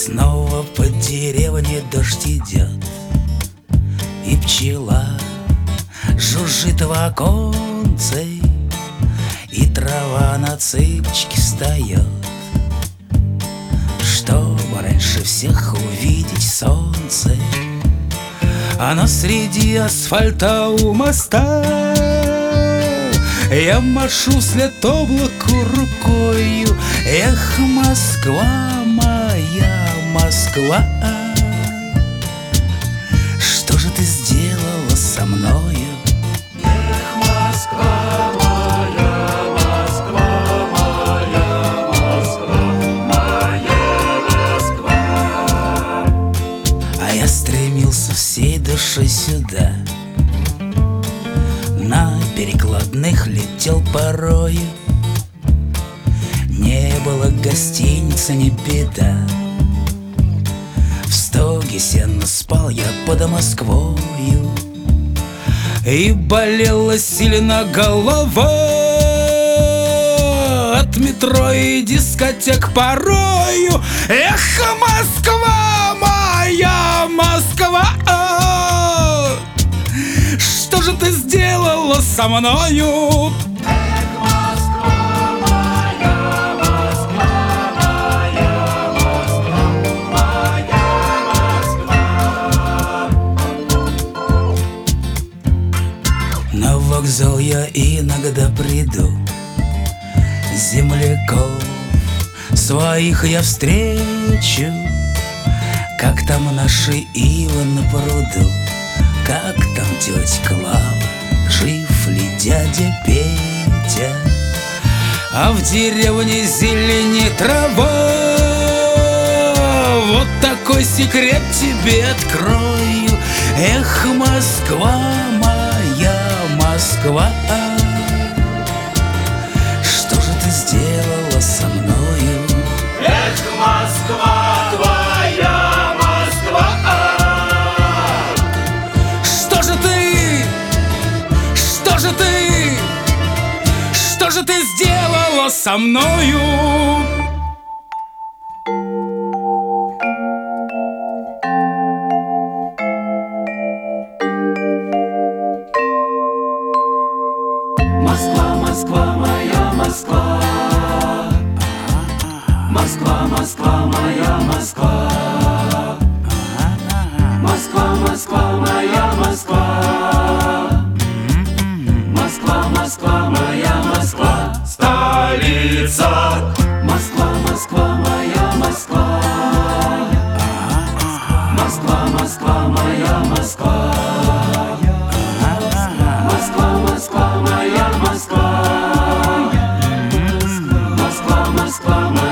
Снова по деревне дождь идет, и пчела жужжит в оконце, и трава на цыпочке встает, чтобы раньше всех увидеть солнце. Оно среди асфальта у моста. Я машу вслед облаку рукою. Эх, Москва, моя Москва, что же ты сделала со мною? Эх, Москва, моя Москва, моя Москва, моя Москва. А я стремился всей душой сюда, на перекладных летел порою. Не было гостиницы, не беда, в стоге сено спал я под Москвою. И болела сильно голова от метро и дискотек порою. Эх, Москва, моя Москва, что же ты сделала со мною? Эх, Москва, моя Москва, моя Москва, моя Москва. На вокзал я иногда приду, земляков своих я встречу. Как там наши ивы на пруду, как там тетя Клава, жив ли дядя Петя? А в деревне зелени трава. Вот такой секрет тебе открою. Эх, Москва, моя Москва, что же ты сделала со мною? Эх, Москва, твоя Москва, Что же ты, что же ты, что же ты сделала со мною? Москва, Москва, моя Москва, Москва, Москва, моя Москва, Москва, Москва, моя Москва, Москва, Москва, моя Москва, столица. Москва, Москва, моя Москва, Москва, Москва, моя Москва, Москва, Москва, моя Москва, Москва, Москва, моя